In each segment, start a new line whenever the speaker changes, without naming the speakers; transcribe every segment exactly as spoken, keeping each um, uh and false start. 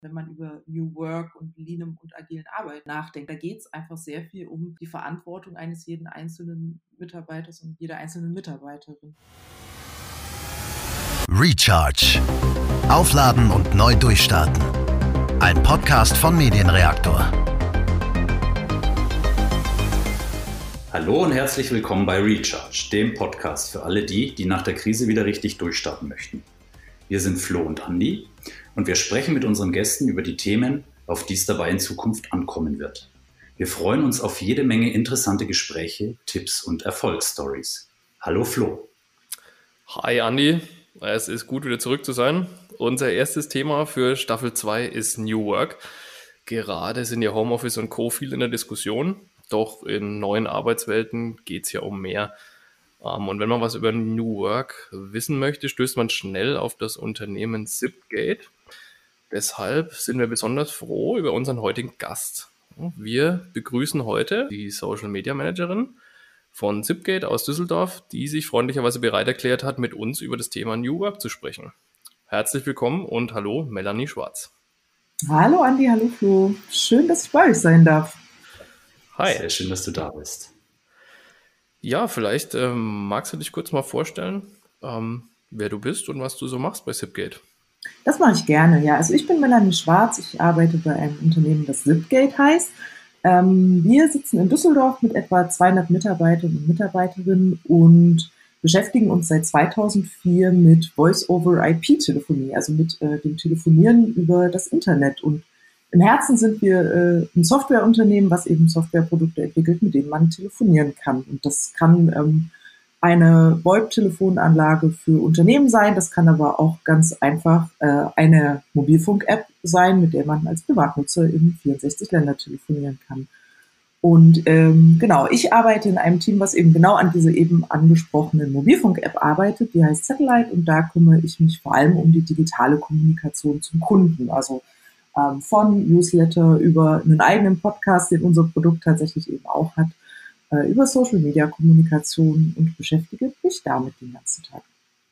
Wenn man über New Work und leanem und agilen Arbeit nachdenkt, da geht es einfach sehr viel um die Verantwortung eines jeden einzelnen Mitarbeiters und jeder einzelnen Mitarbeiterin.
Recharge. Aufladen und neu durchstarten. Ein Podcast von Medienreaktor.
Hallo und herzlich willkommen bei Recharge, dem Podcast für alle die, die nach der Krise wieder richtig durchstarten möchten. Wir sind Flo und Andi und wir sprechen mit unseren Gästen über die Themen, auf die es dabei in Zukunft ankommen wird. Wir freuen uns auf jede Menge interessante Gespräche, Tipps und Erfolgsstories. Hallo Flo.
Hi Andi, es ist gut wieder zurück zu sein. Unser erstes Thema für Staffel zwei ist New Work. Gerade sind ja Homeoffice und Co. viel in der Diskussion, doch in neuen Arbeitswelten geht es ja um mehr. Und wenn man was über New Work wissen möchte, stößt man schnell auf das Unternehmen Zipgate. Deshalb sind wir besonders froh über unseren heutigen Gast. Wir begrüßen heute die Social Media Managerin von Zipgate aus Düsseldorf, die sich freundlicherweise bereit erklärt hat, mit uns über das Thema New Work zu sprechen. Herzlich willkommen und hallo Melanie Schwarz.
Hallo Andi, hallo Flo. Schön, dass ich bei euch sein darf.
Hi. Sehr schön, dass du da bist.
Ja, vielleicht ähm, magst du dich kurz mal vorstellen, ähm, wer du bist und was du so machst bei Zipgate.
Das mache ich gerne, ja. Also ich bin Melanie Schwarz, ich arbeite bei einem Unternehmen, das Zipgate heißt. Ähm, wir sitzen in Düsseldorf mit etwa zweihundert Mitarbeitern und Mitarbeiterinnen und beschäftigen uns seit zweitausendvier mit Voice-over-I P-Telefonie, also mit äh, dem Telefonieren über das Internet. Und im Herzen sind wir äh, ein Softwareunternehmen, was eben Softwareprodukte entwickelt, mit denen man telefonieren kann. Und das kann ähm, eine VoIP-Telefonanlage für Unternehmen sein, das kann aber auch ganz einfach äh, eine Mobilfunk-App sein, mit der man als Privatnutzer in vierundsechzig Länder telefonieren kann. Und ähm, genau, ich arbeite in einem Team, was eben genau an dieser eben angesprochenen Mobilfunk-App arbeitet, die heißt Satellite, und da kümmere ich mich vor allem um die digitale Kommunikation zum Kunden, also ähm, von Newsletter über einen eigenen Podcast, den unser Produkt tatsächlich eben auch hat, äh, über Social-Media-Kommunikation, und beschäftige mich damit den ganzen Tag.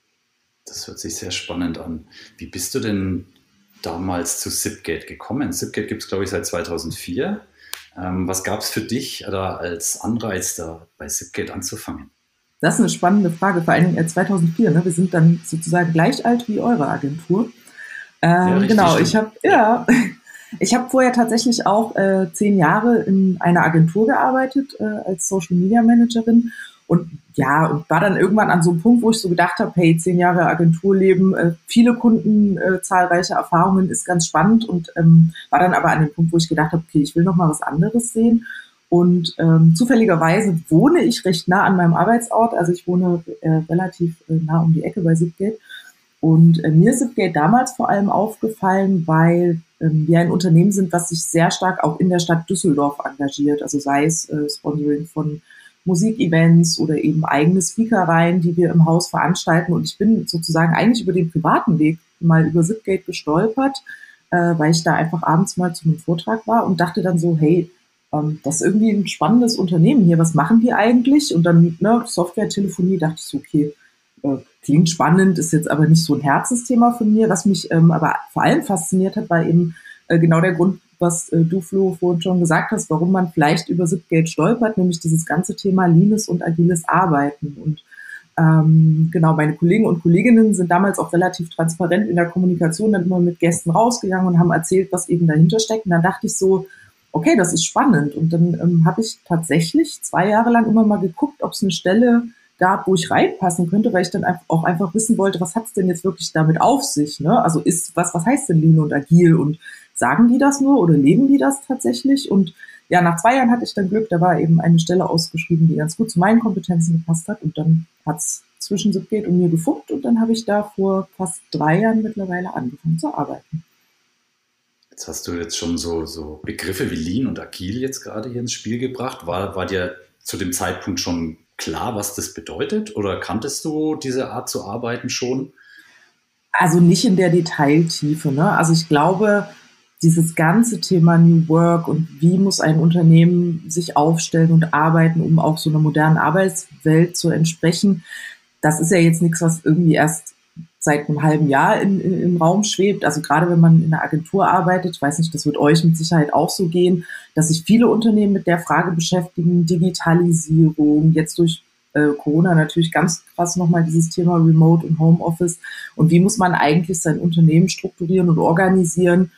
Das hört sich sehr spannend an. Wie bist du denn damals zu Zipgate gekommen? Zipgate gibt es, glaube ich, seit zweitausendvier. Ähm, was gab es für dich da als Anreiz, da bei Zipgate anzufangen?
Das ist eine spannende Frage, vor allem zweitausendvier. Ne? Wir sind dann sozusagen gleich alt wie eure Agentur. Ähm, ja, richtig, genau, stimmt. ich habe ja, ich habe vorher tatsächlich auch äh, zehn Jahre in einer Agentur gearbeitet äh, als Social Media Managerin. Und ja, und war dann irgendwann an so einem Punkt, wo ich so gedacht habe, hey, zehn Jahre Agenturleben, äh, viele Kunden, äh, zahlreiche Erfahrungen, ist ganz spannend, und ähm, war dann aber an dem Punkt, wo ich gedacht habe, okay, ich will noch mal was anderes sehen. Und ähm, zufälligerweise wohne ich recht nah an meinem Arbeitsort, also ich wohne äh, relativ äh, nah um die Ecke bei Zipgate. Und äh, mir ist Zipgate damals vor allem aufgefallen, weil ähm, wir ein Unternehmen sind, was sich sehr stark auch in der Stadt Düsseldorf engagiert, also sei es äh, Sponsoring von Musikevents oder eben eigene Speakereien, die wir im Haus veranstalten. Und ich bin sozusagen eigentlich über den privaten Weg mal über Zipgate gestolpert, äh, weil ich da einfach abends mal zu einem Vortrag war und dachte dann so, hey, ähm, das ist irgendwie ein spannendes Unternehmen hier, was machen die eigentlich? Und dann ne, Software-Telefonie, dachte ich so, okay, äh, klingt spannend, ist jetzt aber nicht so ein Herzensthema von mir. Was mich ähm, aber vor allem fasziniert hat, war eben äh, genau der Grund, was äh, du, Flo, vorhin schon gesagt hast, warum man vielleicht über Zipgate stolpert, nämlich dieses ganze Thema leanes und agiles Arbeiten. Und ähm, genau, meine Kollegen und Kolleginnen sind damals auch relativ transparent in der Kommunikation dann immer mit Gästen rausgegangen und haben erzählt, was eben dahinter steckt. Und dann dachte ich so, okay, das ist spannend. Und dann ähm, habe ich tatsächlich zwei Jahre lang immer mal geguckt, ob es eine Stelle gab, wo ich reinpassen könnte, weil ich dann auch einfach wissen wollte, was hat es denn jetzt wirklich damit auf sich? Ne? Also ist was, was heißt denn lean und agil? Und sagen die das nur oder leben die das tatsächlich? Und ja, nach zwei Jahren hatte ich dann Glück, da war eben eine Stelle ausgeschrieben, die ganz gut zu meinen Kompetenzen gepasst hat, und dann hat es zwischen Zipgate und mir gefunkt, und dann habe ich da vor fast drei Jahren mittlerweile angefangen zu arbeiten.
Jetzt hast du jetzt schon so, so Begriffe wie lean und agil jetzt gerade hier ins Spiel gebracht. War, war dir zu dem Zeitpunkt schon klar, was das bedeutet, oder kanntest du diese Art zu arbeiten schon?
Also nicht in der Detailtiefe, ne? Also ich glaube, dieses ganze Thema New Work und wie muss ein Unternehmen sich aufstellen und arbeiten, um auch so einer modernen Arbeitswelt zu entsprechen, das ist ja jetzt nichts, was irgendwie erst seit einem halben Jahr in, in, im Raum schwebt. Also gerade wenn man in einer Agentur arbeitet, ich weiß nicht, das wird euch mit Sicherheit auch so gehen, dass sich viele Unternehmen mit der Frage beschäftigen, Digitalisierung, jetzt durch äh, Corona natürlich ganz krass nochmal dieses Thema Remote und Homeoffice und wie muss man eigentlich sein Unternehmen strukturieren und organisieren,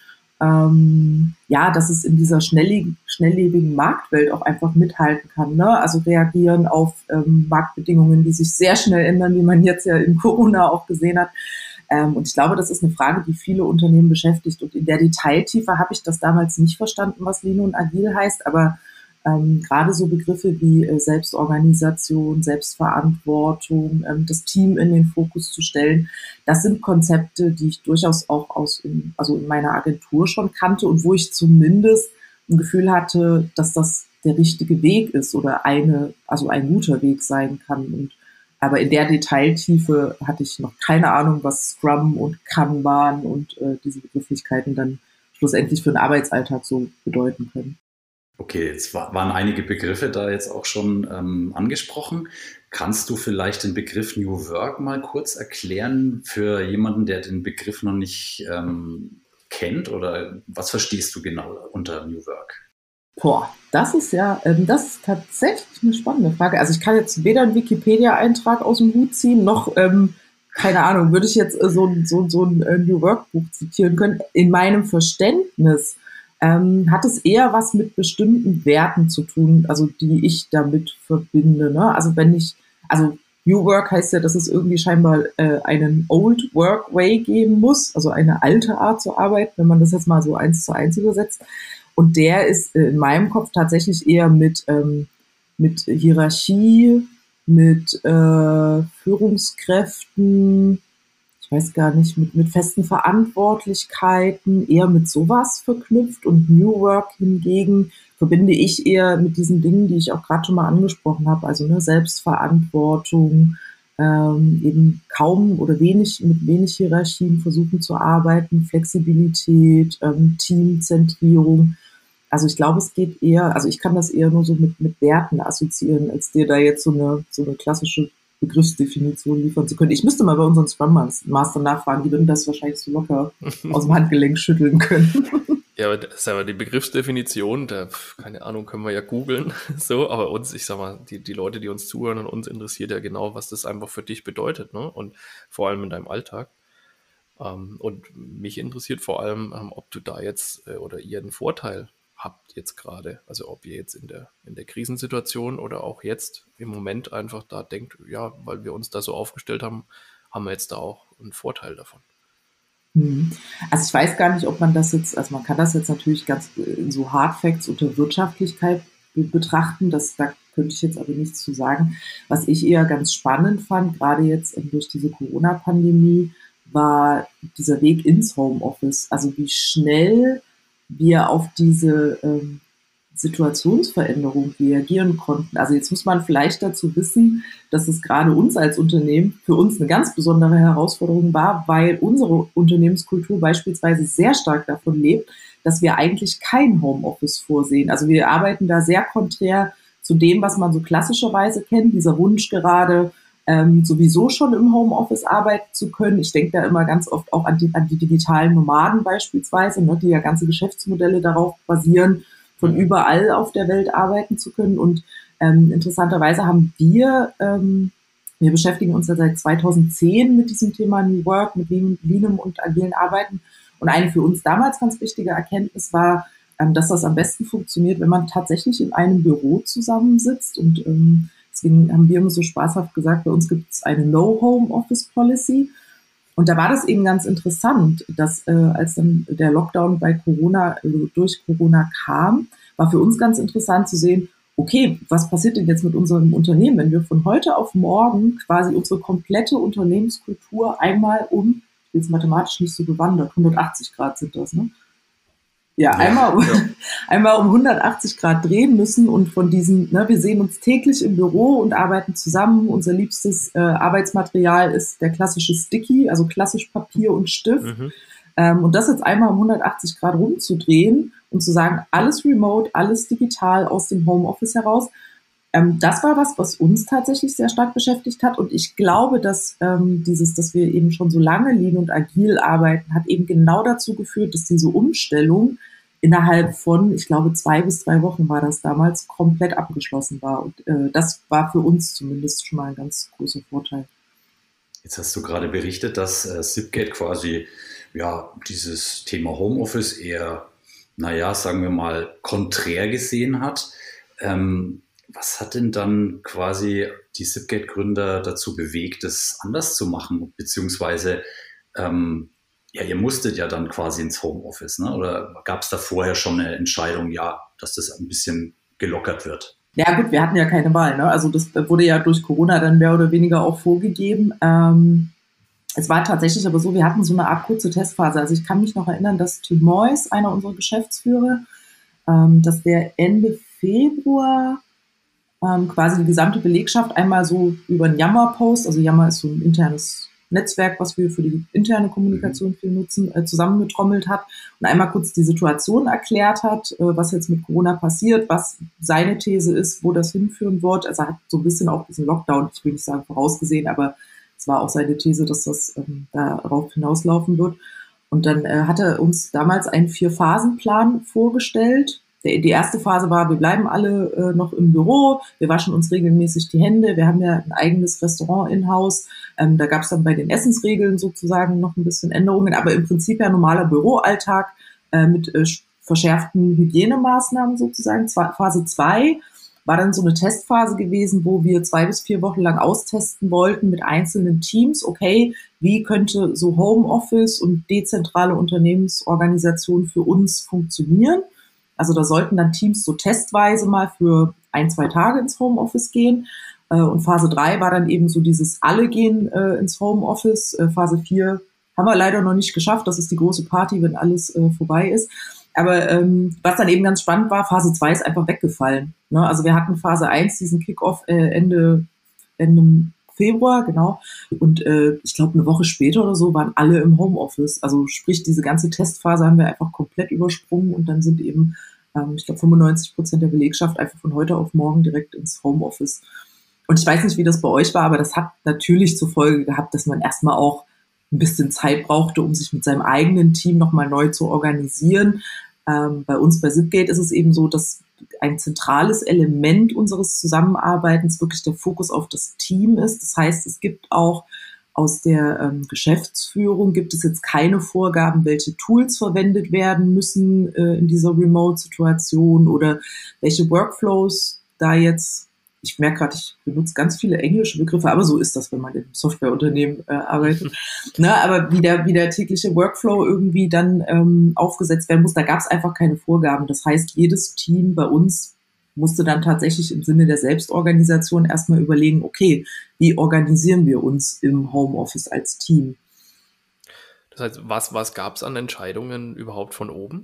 ähm, ja, dass es in dieser schnelllebigen, schnelllebigen Marktwelt auch einfach mithalten kann, ne? Also reagieren auf ähm, Marktbedingungen, die sich sehr schnell ändern, wie man jetzt ja in Corona auch gesehen hat. Ähm, und ich glaube, das ist eine Frage, die viele Unternehmen beschäftigt. Und in der Detailtiefe habe ich das damals nicht verstanden, was Lean und Agil heißt, aber ähm, gerade so Begriffe wie äh, Selbstorganisation, Selbstverantwortung, ähm, das Team in den Fokus zu stellen, das sind Konzepte, die ich durchaus auch aus in, also in meiner Agentur schon kannte und wo ich zumindest ein Gefühl hatte, dass das der richtige Weg ist oder eine, also ein guter Weg sein kann. Und aber in der Detailtiefe hatte ich noch keine Ahnung, was Scrum und Kanban und äh, diese Begrifflichkeiten dann schlussendlich für den Arbeitsalltag so bedeuten können.
Okay, jetzt waren einige Begriffe da jetzt auch schon ähm, angesprochen. Kannst du vielleicht den Begriff New Work mal kurz erklären für jemanden, der den Begriff noch nicht ähm, kennt? Oder was verstehst du genau unter New Work?
Boah, das ist ja, ähm, das ist tatsächlich eine spannende Frage. Also ich kann jetzt weder einen Wikipedia-Eintrag aus dem Hut ziehen, noch, ähm, keine Ahnung, würde ich jetzt äh, so, so, so ein äh, New Work-Buch zitieren können. In meinem Verständnis ähm, hat es eher was mit bestimmten Werten zu tun, also die ich damit verbinde. Ne? Also wenn ich, also New Work heißt ja, dass es irgendwie scheinbar äh, einen Old Work Way geben muss, also eine alte Art zu arbeiten, wenn man das jetzt mal so eins zu eins übersetzt. Und der ist äh, in meinem Kopf tatsächlich eher mit, ähm, mit Hierarchie, mit äh, Führungskräften, ich weiß gar nicht, mit, mit festen Verantwortlichkeiten, eher mit sowas verknüpft. Und New Work hingegen verbinde ich eher mit diesen Dingen, die ich auch gerade schon mal angesprochen habe, also ne, Selbstverantwortung, ähm, eben kaum oder wenig mit wenig Hierarchien versuchen zu arbeiten, Flexibilität, ähm, Teamzentrierung. Also ich glaube, es geht eher, also ich kann das eher nur so mit, mit Werten assoziieren, als dir da jetzt so eine, so eine klassische Begriffsdefinition liefern zu können. Ich müsste mal bei unseren Scrum Master nachfragen, die würden das wahrscheinlich so locker aus dem Handgelenk schütteln können.
Ja, aber das ist aber die Begriffsdefinition, da, keine Ahnung, können wir ja googeln, so, aber uns, ich sag mal, die, die Leute, die uns zuhören und uns interessiert ja genau, was das einfach für dich bedeutet, ne, und vor allem in deinem Alltag. Ähm, und mich interessiert vor allem, ähm, ob du da jetzt äh, oder ihr einen Vorteil habt jetzt gerade, also ob ihr jetzt in der, in der Krisensituation oder auch jetzt im Moment einfach da denkt, ja, weil wir uns da so aufgestellt haben, haben wir jetzt da auch einen Vorteil davon.
Also ich weiß gar nicht, ob man das jetzt, also man kann das jetzt natürlich ganz in so Hard Facts unter Wirtschaftlichkeit betrachten, das, da könnte ich jetzt aber nichts zu sagen. Was ich eher ganz spannend fand, gerade jetzt durch diese Corona-Pandemie, war dieser Weg ins Homeoffice, also wie schnell wir auf diese ähm, Situationsveränderung reagieren konnten. Also jetzt muss man vielleicht dazu wissen, dass es gerade uns als Unternehmen für uns eine ganz besondere Herausforderung war, weil unsere Unternehmenskultur beispielsweise sehr stark davon lebt, dass wir eigentlich kein Homeoffice vorsehen. Also wir arbeiten da sehr konträr zu dem, was man so klassischerweise kennt, dieser Wunsch gerade, Ähm, sowieso schon im Homeoffice arbeiten zu können. Ich denke da immer ganz oft auch an die, an die digitalen Nomaden beispielsweise, ne, die ja ganze Geschäftsmodelle darauf basieren, von überall auf der Welt arbeiten zu können. Und ähm, interessanterweise haben wir, ähm, wir beschäftigen uns ja seit zweitausendzehn mit diesem Thema New Work, mit Leanem und agilen Arbeiten. Und eine für uns damals ganz wichtige Erkenntnis war, ähm, dass das am besten funktioniert, wenn man tatsächlich in einem Büro zusammensitzt und ähm, deswegen haben wir immer so spaßhaft gesagt, bei uns gibt es eine No-Home-Office-Policy. Und da war das eben ganz interessant, dass äh, als dann der Lockdown bei Corona, äh, durch Corona kam, war für uns ganz interessant zu sehen, okay, was passiert denn jetzt mit unserem Unternehmen, wenn wir von heute auf morgen quasi unsere komplette Unternehmenskultur einmal um, ich bin jetzt mathematisch nicht so bewandert, hundertachtzig Grad sind das, ne? Ja, einmal, ja. einmal um hundertachtzig Grad drehen müssen und von diesen, ne, wir sehen uns täglich im Büro und arbeiten zusammen. Unser liebstes äh, Arbeitsmaterial ist der klassische Sticky, also klassisch Papier und Stift. Mhm. Ähm, und das jetzt einmal um hundertachtzig Grad rumzudrehen und zu sagen, alles remote, alles digital aus dem Homeoffice heraus. Ähm, das war was, was uns tatsächlich sehr stark beschäftigt hat. Und ich glaube, dass ähm, dieses, dass wir eben schon so lange lean und agil arbeiten, hat eben genau dazu geführt, dass diese Umstellung innerhalb von, ich glaube, zwei bis drei Wochen war das damals, komplett abgeschlossen war. Und äh, das war für uns zumindest schon mal ein ganz großer Vorteil.
Jetzt hast du gerade berichtet, dass äh, Zipgate quasi ja dieses Thema Homeoffice eher, naja, sagen wir mal, konträr gesehen hat. Ähm, Was hat denn dann quasi die Zipgate-Gründer dazu bewegt, das anders zu machen? Beziehungsweise, ähm, ja, ihr musstet ja dann quasi ins Homeoffice, ne? Oder gab es da vorher schon eine Entscheidung, ja, dass das ein bisschen gelockert wird?
Ja gut, wir hatten ja keine Wahl, ne? Also das wurde ja durch Corona dann mehr oder weniger auch vorgegeben. Ähm, es war tatsächlich aber so, wir hatten so eine Art kurze Testphase. Also ich kann mich noch erinnern, dass Tim Moyes, einer unserer Geschäftsführer, ähm, dass der Ende Februar Ähm, quasi die gesamte Belegschaft einmal so über einen Yammer-Post, also Yammer ist so ein internes Netzwerk, was wir für die interne Kommunikation viel nutzen, äh, zusammengetrommelt hat und einmal kurz die Situation erklärt hat, äh, was jetzt mit Corona passiert, was seine These ist, wo das hinführen wird. Also er hat so ein bisschen auch diesen Lockdown, ich will nicht sagen vorausgesehen, aber es war auch seine These, dass das ähm, darauf hinauslaufen wird. Und dann äh, hat er uns damals einen Vier-Phasen-Plan vorgestellt. Die erste Phase war, wir bleiben alle äh, noch im Büro, wir waschen uns regelmäßig die Hände, wir haben ja ein eigenes Restaurant in-house, ähm, da gab es dann bei den Essensregeln sozusagen noch ein bisschen Änderungen, aber im Prinzip ja normaler Büroalltag äh, mit äh, verschärften Hygienemaßnahmen sozusagen. Zwei, Phase zwei war dann so eine Testphase gewesen, wo wir zwei bis vier Wochen lang austesten wollten mit einzelnen Teams, okay, wie könnte so Homeoffice und dezentrale Unternehmensorganisation für uns funktionieren. Also da sollten dann Teams so testweise mal für ein, zwei Tage ins Homeoffice gehen. Und Phase drei war dann eben so dieses alle gehen äh, ins Homeoffice. Phase vier haben wir leider noch nicht geschafft. Das ist die große Party, wenn alles äh, vorbei ist. Aber ähm, was dann eben ganz spannend war, Phase zwei ist einfach weggefallen. Ne? Also wir hatten Phase eins, diesen Kickoff äh, Ende, Ende Februar, genau. Und äh, ich glaube, eine Woche später oder so waren alle im Homeoffice. Also sprich, diese ganze Testphase haben wir einfach komplett übersprungen und dann sind eben, ähm, ich glaube, fünfundneunzig Prozent der Belegschaft einfach von heute auf morgen direkt ins Homeoffice. Und ich weiß nicht, wie das bei euch war, aber das hat natürlich zur Folge gehabt, dass man erstmal auch ein bisschen Zeit brauchte, um sich mit seinem eigenen Team nochmal neu zu organisieren. Ähm, bei uns bei Zipgate ist es eben so, dass ein zentrales Element unseres Zusammenarbeitens wirklich der Fokus auf das Team ist. Das heißt, es gibt auch aus der ähm, Geschäftsführung gibt es jetzt keine Vorgaben, welche Tools verwendet werden müssen äh, in dieser Remote-Situation oder welche Workflows da jetzt, ich merke gerade, ich benutze ganz viele englische Begriffe, aber so ist das, wenn man in einem Softwareunternehmen äh, arbeitet. Ne, aber wie der, wie der tägliche Workflow irgendwie dann ähm, aufgesetzt werden muss, da gab es einfach keine Vorgaben. Das heißt, jedes Team bei uns musste dann tatsächlich im Sinne der Selbstorganisation erstmal überlegen, okay, wie organisieren wir uns im Homeoffice als Team?
Das heißt, was, was gab es an Entscheidungen überhaupt von oben?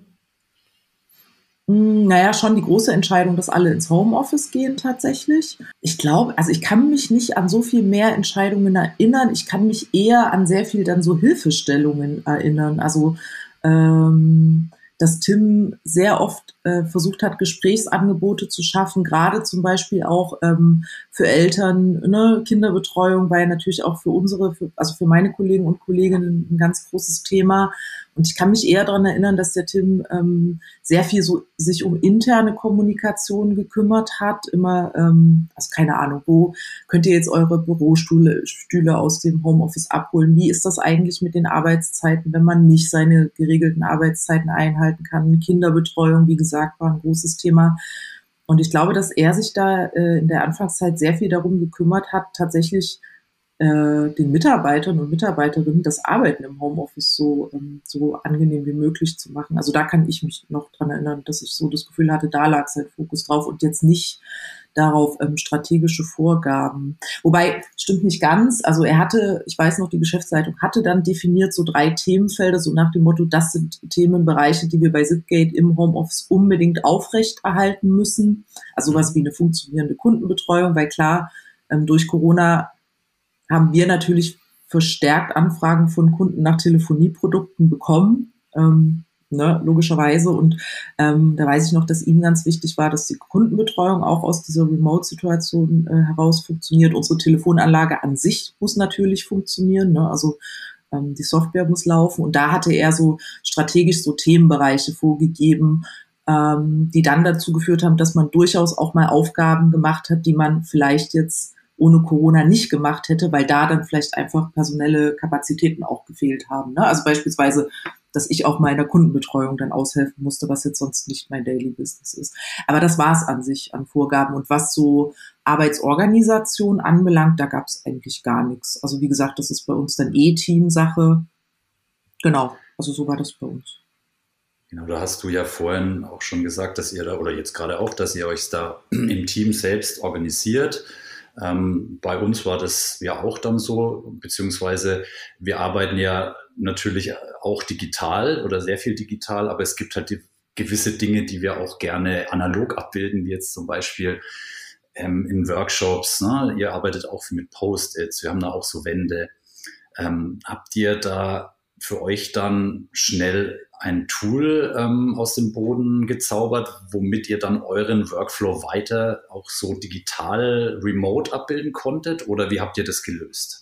Naja, schon die große Entscheidung, dass alle ins Homeoffice gehen tatsächlich. Ich glaube, also ich kann mich nicht an so viel mehr Entscheidungen erinnern. Ich kann mich eher an sehr viel dann so Hilfestellungen erinnern. Also ähm, dass Tim sehr oft äh, versucht hat, Gesprächsangebote zu schaffen, gerade zum Beispiel auch ähm, für Eltern, ne, Kinderbetreuung war ja natürlich auch für unsere, für, also für meine Kollegen und Kolleginnen ein ganz großes Thema. Und ich kann mich eher daran erinnern, dass der Tim ähm, sehr viel so sich um interne Kommunikation gekümmert hat. Immer, ähm, also keine Ahnung, wo könnt ihr jetzt eure Bürostühle Stühle aus dem Homeoffice abholen? Wie ist das eigentlich mit den Arbeitszeiten, wenn man nicht seine geregelten Arbeitszeiten einhalten kann? Kinderbetreuung, wie gesagt, war ein großes Thema. Und ich glaube, dass er sich da äh, in der Anfangszeit sehr viel darum gekümmert hat, tatsächlich den Mitarbeitern und Mitarbeiterinnen das Arbeiten im Homeoffice so, ähm, so angenehm wie möglich zu machen. Also da kann ich mich noch dran erinnern, dass ich so das Gefühl hatte, da lag sein Fokus drauf und jetzt nicht darauf ähm, strategische Vorgaben. Wobei, stimmt nicht ganz. Also er hatte, ich weiß noch, die Geschäftsleitung hatte dann definiert so drei Themenfelder, so nach dem Motto, das sind Themenbereiche, die wir bei Zipgate im Homeoffice unbedingt aufrechterhalten müssen. Also sowas wie eine funktionierende Kundenbetreuung, weil klar, ähm, durch Corona haben wir natürlich verstärkt Anfragen von Kunden nach Telefonieprodukten bekommen. Ähm, ne, logischerweise. Und ähm, da weiß ich noch, dass Ihnen ganz wichtig war, dass die Kundenbetreuung auch aus dieser Remote-Situation äh, heraus funktioniert. Unsere Telefonanlage an sich muss natürlich funktionieren, ne? Also ähm, die Software muss laufen. Und da hatte er so strategisch so Themenbereiche vorgegeben, ähm, die dann dazu geführt haben, dass man durchaus auch mal Aufgaben gemacht hat, die man vielleicht jetzt ohne Corona nicht gemacht hätte, weil da dann vielleicht einfach personelle Kapazitäten auch gefehlt haben. Ne? Also beispielsweise, dass ich auch meiner Kundenbetreuung dann aushelfen musste, was jetzt sonst nicht mein Daily Business ist. Aber das war es an sich an Vorgaben. Und was so Arbeitsorganisation anbelangt, da gab es eigentlich gar nichts. Also wie gesagt, das ist bei uns dann eh Teamsache. Genau, also so war das bei uns.
Genau, da hast du ja vorhin auch schon gesagt, dass ihr da, oder jetzt gerade auch, dass ihr euch da im Team selbst organisiert. Ähm, bei uns war das ja auch dann so, beziehungsweise wir arbeiten ja natürlich auch digital oder sehr viel digital, aber es gibt halt die, gewisse Dinge, die wir auch gerne analog abbilden, wie jetzt zum Beispiel ähm, in Workshops. Ne? Ihr arbeitet auch mit Post-its, wir haben da auch so Wände. Ähm, habt ihr da für euch dann schnell ein Tool ähm, aus dem Boden gezaubert, womit ihr dann euren Workflow weiter auch so digital remote abbilden konntet? Oder wie habt ihr das gelöst?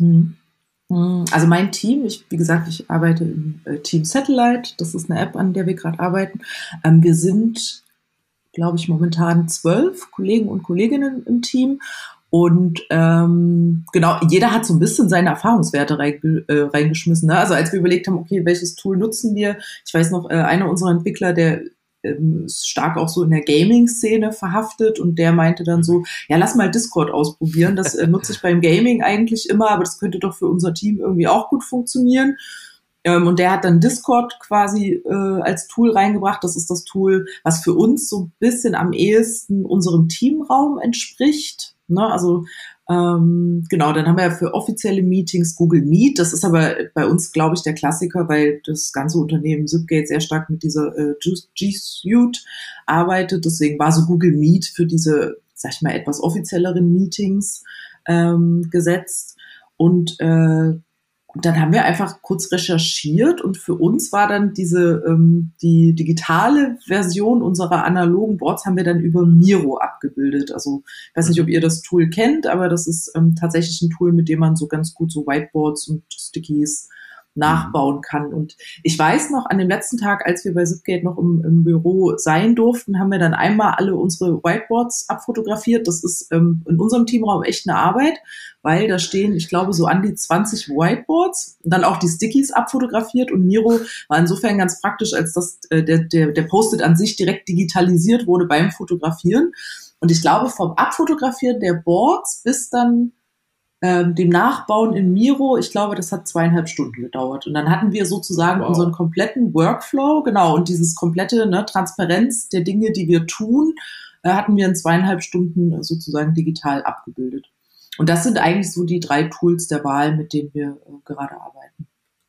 Also mein Team, ich, wie gesagt, ich arbeite im äh, Team Satellite. Das ist eine App, an der wir gerade arbeiten. Ähm, wir sind, glaube ich, momentan zwölf Kollegen und Kolleginnen im Team. Und ähm, genau, jeder hat so ein bisschen seine Erfahrungswerte rein, äh, reingeschmissen. Ne? Also als wir überlegt haben, okay, welches Tool nutzen wir? Ich weiß noch, äh, einer unserer Entwickler, der ähm, ist stark auch so in der Gaming-Szene verhaftet und der meinte dann so, ja, lass mal Discord ausprobieren. Das äh, nutze ich beim Gaming eigentlich immer, aber das könnte doch für unser Team irgendwie auch gut funktionieren. Ähm, und der hat dann Discord quasi äh, als Tool reingebracht. Das ist das Tool, was für uns so ein bisschen am ehesten unserem Teamraum entspricht. Ne, also ähm, genau, dann haben wir ja für offizielle Meetings Google Meet. Das ist aber bei uns, glaube ich, der Klassiker, weil das ganze Unternehmen Zipgate sehr stark mit dieser äh, G Suite arbeitet. Deswegen war so Google Meet für diese, sag ich mal, etwas offizielleren Meetings ähm, gesetzt. Und äh, dann haben wir einfach kurz recherchiert und für uns war dann diese ähm, die digitale Version unserer analogen Boards haben wir dann über Miro abgebildet. Also ich weiß nicht, ob ihr das Tool kennt, aber das ist ähm, tatsächlich ein Tool, mit dem man so ganz gut so Whiteboards und Stickies nachbauen kann. Und ich weiß noch, an dem letzten Tag, als wir bei Zipgate noch im, im Büro sein durften, haben wir dann einmal alle unsere Whiteboards abfotografiert. Das ist ähm, in unserem Teamraum echt eine Arbeit, weil da stehen, ich glaube, so an die zwanzig Whiteboards und dann auch die Stickies abfotografiert. Und Miro war insofern ganz praktisch, als dass äh, der, der, der Post-it an sich direkt digitalisiert wurde beim Fotografieren. Und ich glaube, vom Abfotografieren der Boards bis dann Ähm, dem Nachbauen in Miro, ich glaube, das hat zweieinhalb Stunden gedauert. Und dann hatten wir sozusagen wow. unseren kompletten Workflow, genau, und dieses komplette ne, Transparenz der Dinge, die wir tun, äh, hatten wir in zweieinhalb Stunden sozusagen digital abgebildet. Und das sind eigentlich so die drei Tools der Wahl, mit denen wir äh, gerade arbeiten.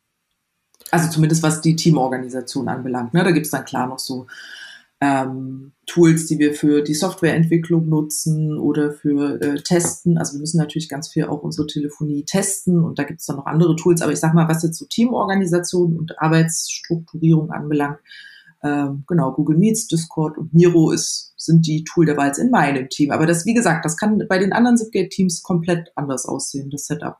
Also zumindest was die Teamorganisation anbelangt. Ne? Da gibt es dann klar noch so Ähm, Tools, die wir für die Softwareentwicklung nutzen oder für äh, Testen. Also wir müssen natürlich ganz viel auch unsere Telefonie testen und da gibt es dann noch andere Tools. Aber ich sag mal, was jetzt so Teamorganisation und Arbeitsstrukturierung anbelangt, ähm, genau, Google Meets, Discord und Miro ist, sind die Tool der Wahl in meinem Team. Aber das, wie gesagt, das kann bei den anderen Zipgate-Teams komplett anders aussehen, das Setup.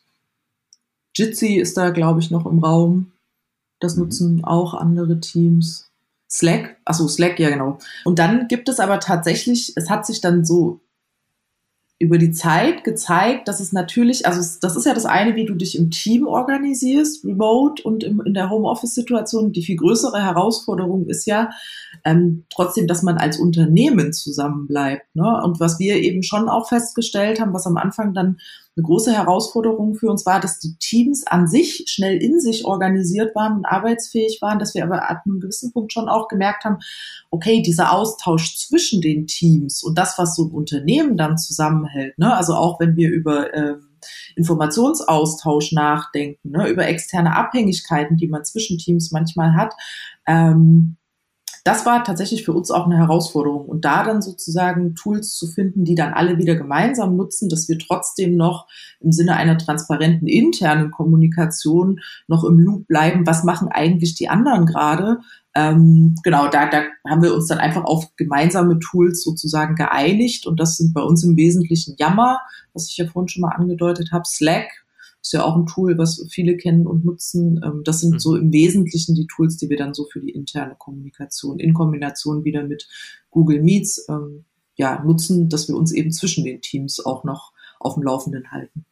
Jitsi ist da, glaube ich, noch im Raum. Das nutzen auch andere Teams. Slack, achso, Slack, ja genau. Und dann gibt es aber tatsächlich, es hat sich dann so über die Zeit gezeigt, dass es natürlich, also es, das ist ja das eine, wie du dich im Team organisierst, remote und im, in der Homeoffice-Situation. Die viel größere Herausforderung ist ja ähm, trotzdem, dass man als Unternehmen zusammenbleibt. Ne? Und was wir eben schon auch festgestellt haben, was am Anfang dann eine große Herausforderung für uns war, dass die Teams an sich schnell in sich organisiert waren und arbeitsfähig waren, dass wir aber ab einem gewissen Punkt schon auch gemerkt haben, okay, dieser Austausch zwischen den Teams und das, was so ein Unternehmen dann zusammenhält, ne, also auch wenn wir über ähm, Informationsaustausch nachdenken, ne, über externe Abhängigkeiten, die man zwischen Teams manchmal hat, ähm, das war tatsächlich für uns auch eine Herausforderung. Und da dann sozusagen Tools zu finden, die dann alle wieder gemeinsam nutzen, dass wir trotzdem noch im Sinne einer transparenten internen Kommunikation noch im Loop bleiben. Was machen eigentlich die anderen gerade? Ähm, genau, da, da haben wir uns dann einfach auf gemeinsame Tools sozusagen geeinigt und das sind bei uns im Wesentlichen Yammer, was ich ja vorhin schon mal angedeutet habe, Slack ist ja auch ein Tool, was viele kennen und nutzen. Ähm, das sind so im Wesentlichen die Tools, die wir dann so für die interne Kommunikation in Kombination wieder mit Google Meets ähm, ja, nutzen, dass wir uns eben zwischen den Teams auch noch auf dem Laufenden halten.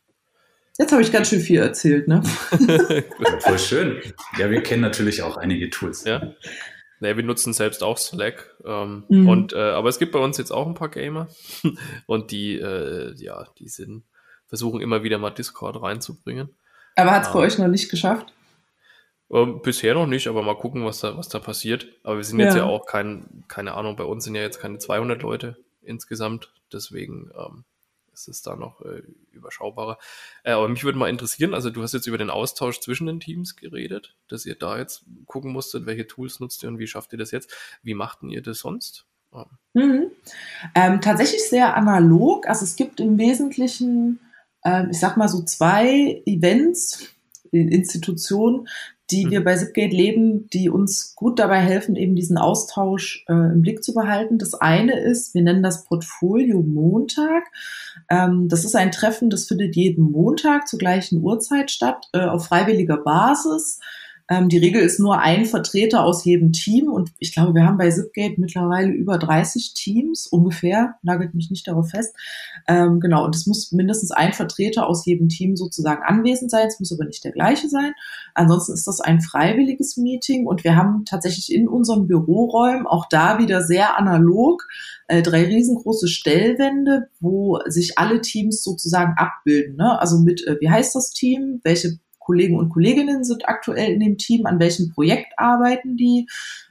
Jetzt habe ich ganz schön viel erzählt, ne?
Voll schön. Ja, wir kennen natürlich auch einige Tools.
Ja, nee, wir nutzen selbst auch Slack. Ähm,
Mhm.
und, äh, aber es gibt bei uns jetzt auch ein paar Gamer. Und die, äh, ja, die sind, versuchen immer wieder mal Discord reinzubringen.
Aber hat es bei
Ähm,
euch noch nicht geschafft?
Ähm, bisher noch nicht, aber mal gucken, was da, was da passiert. Aber wir sind jetzt
Ja.
ja auch kein, keine Ahnung, bei uns sind ja jetzt keine zweihundert Leute insgesamt. Deswegen ähm, ist es da noch äh, überschaubarer. Äh, aber mich würde mal interessieren, also du hast jetzt über den Austausch zwischen den Teams geredet, dass ihr da jetzt gucken musstet, welche Tools nutzt ihr und wie schafft ihr das jetzt? Wie machten ihr das sonst? Ähm,
Mhm. Ähm, tatsächlich sehr analog. Also es gibt im Wesentlichen, ähm, ich sag mal so zwei Events, Institutionen, die
Mhm.
wir bei Zipgate leben, die uns gut dabei helfen, eben diesen Austausch äh, im Blick zu behalten. Das eine ist, wir nennen das Portfolio Montag. Ähm, das ist ein Treffen, das findet jeden Montag zur gleichen Uhrzeit statt, äh, auf freiwilliger Basis. Ähm, die Regel ist nur ein Vertreter aus jedem Team und ich glaube, wir haben bei Zipgate mittlerweile über dreißig Teams ungefähr, nagelt mich nicht darauf fest. Ähm, genau, und es muss mindestens ein Vertreter aus jedem Team sozusagen anwesend sein, es muss aber nicht der gleiche sein. Ansonsten ist das ein freiwilliges Meeting und wir haben tatsächlich in unseren Büroräumen auch da wieder sehr analog äh, drei riesengroße Stellwände, wo sich alle Teams sozusagen abbilden, ne? Also mit, äh, wie heißt das Team, welche Kollegen und Kolleginnen sind aktuell in dem Team, an welchem Projekt arbeiten die,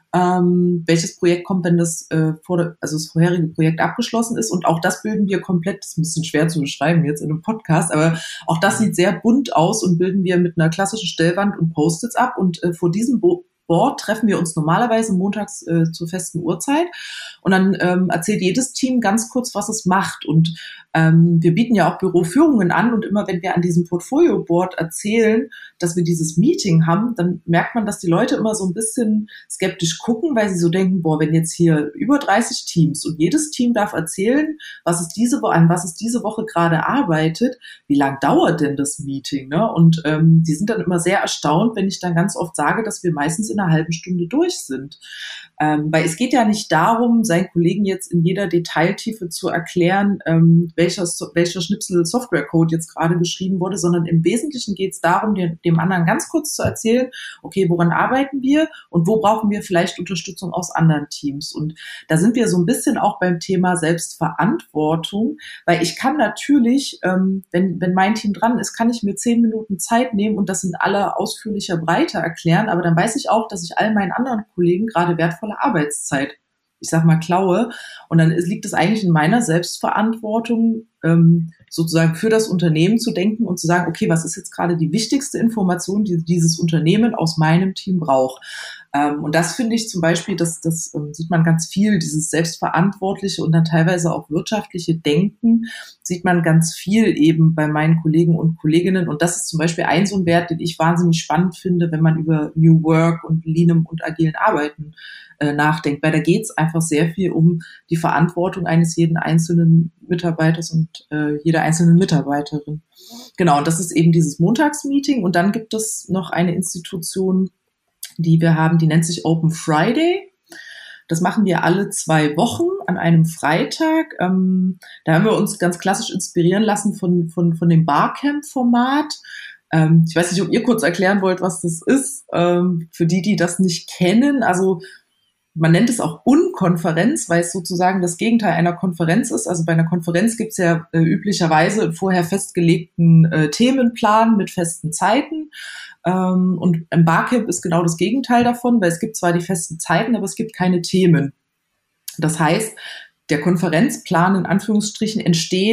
ähm, welches Projekt kommt, wenn das, äh, vor der, also das vorherige Projekt abgeschlossen ist und auch das bilden wir komplett, das ist ein bisschen schwer zu beschreiben jetzt in einem Podcast, aber auch das sieht sehr bunt aus und bilden wir mit einer klassischen Stellwand und Post-its ab und äh, vor diesem Bo- Board treffen wir uns normalerweise montags äh, zur festen Uhrzeit und dann ähm, erzählt jedes Team ganz kurz, was es macht und ähm, wir bieten ja auch Büroführungen an und immer wenn wir an diesem Portfolio-Board erzählen, dass wir dieses Meeting haben, dann merkt man, dass die Leute immer so ein bisschen skeptisch gucken, weil sie so denken, boah, wenn jetzt hier über dreißig Teams und jedes Team darf erzählen, was es diese Woche, an was es diese Woche gerade arbeitet, wie lang dauert denn das Meeting, ne? Und ähm, die sind dann immer sehr erstaunt, wenn ich dann ganz oft sage, dass wir meistens in einer halben Stunde durch sind. Ähm, weil es geht ja nicht darum, seinen Kollegen jetzt in jeder Detailtiefe zu erklären, ähm, welcher, welcher Schnipsel Softwarecode jetzt gerade geschrieben wurde, sondern im Wesentlichen geht es darum, dem, dem anderen ganz kurz zu erzählen, okay, woran arbeiten wir und wo brauchen wir vielleicht Unterstützung aus anderen Teams. Und da sind wir so ein bisschen auch beim Thema Selbstverantwortung, weil ich kann natürlich, ähm, wenn, wenn mein Team dran ist, kann ich mir zehn Minuten Zeit nehmen und das in aller ausführlicher Breite erklären, aber dann weiß ich auch, dass ich all meinen anderen Kollegen gerade wertvolle Arbeitszeit, ich sag mal, klaue. Und dann liegt es eigentlich in meiner Selbstverantwortung, ähm, sozusagen für das Unternehmen zu denken und zu sagen, okay, was ist jetzt gerade die wichtigste Information, die dieses Unternehmen aus meinem Team braucht? Ähm, und das finde ich zum Beispiel, das, das ähm, sieht man ganz viel, dieses selbstverantwortliche und dann teilweise auch wirtschaftliche Denken, sieht man ganz viel eben bei meinen Kollegen und Kolleginnen. Und das ist zum Beispiel ein so ein Wert, den ich wahnsinnig spannend finde, wenn man über New Work und Leanem und agilen Arbeiten äh, nachdenkt. Weil da geht es einfach sehr viel um die Verantwortung eines jeden einzelnen Mitarbeiters und äh, jeder einzelnen Mitarbeiterin. Genau, und das ist eben dieses Montagsmeeting. Und dann gibt es noch eine Institution, die wir haben, die nennt sich Open Friday. Das machen wir alle zwei Wochen an einem Freitag. Ähm, da haben wir uns ganz klassisch inspirieren lassen von, von, von dem Barcamp-Format. Ähm, ich weiß nicht, ob ihr kurz erklären wollt, was das ist. Ähm, für die, die das nicht kennen, also man nennt es auch Unkonferenz, weil es sozusagen das Gegenteil einer Konferenz ist. Also bei einer Konferenz gibt es ja äh, üblicherweise einen vorher festgelegten äh, Themenplan mit festen Zeiten. Ähm, und ein Barcamp ist genau das Gegenteil davon, weil es gibt zwar die festen Zeiten, aber es gibt keine Themen. Das heißt, der Konferenzplan in Anführungsstrichen entsteht